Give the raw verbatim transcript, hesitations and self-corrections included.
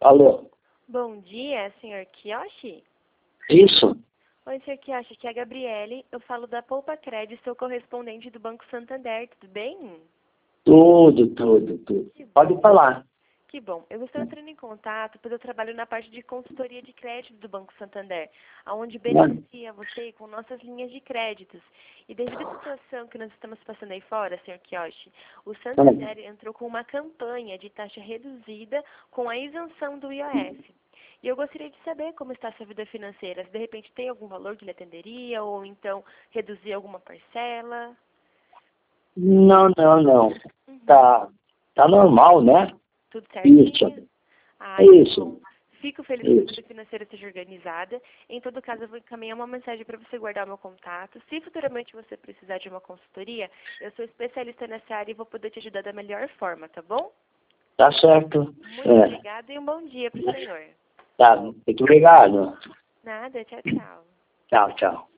Alô? Bom dia, senhor Kiyoshi? Isso? Oi, senhor Kiyoshi, aqui é a Gabriele. Eu falo da Poupa Crédito, sou correspondente do Banco Santander, tudo bem? Tudo, tudo, tudo. Pode falar. Que bom. Eu estou entrando em contato porque eu trabalho na parte de consultoria de crédito do Banco Santander, onde beneficia você com nossas linhas de créditos. E devido à situação que nós estamos passando aí fora, senhor Kiyoshi, o Santander entrou com uma campanha de taxa reduzida com a isenção do I O F. E eu gostaria de saber como está a sua vida financeira. Se de repente tem algum valor que lhe atenderia ou então reduzir alguma parcela. Não, não, não. Uhum. Tá, tá normal, né? Tudo certinho? Isso. Ah, então, Isso. fico feliz que a Isso. vida financeira seja organizada. Em todo caso, eu vou encaminhar uma mensagem para você guardar o meu contato. Se futuramente você precisar de uma consultoria, eu sou especialista nessa área e vou poder te ajudar da melhor forma, tá bom? Tá certo. Muito É. obrigada e um bom dia para o senhor. Tá, muito obrigado. Nada, tchau, tchau. Tchau, tchau.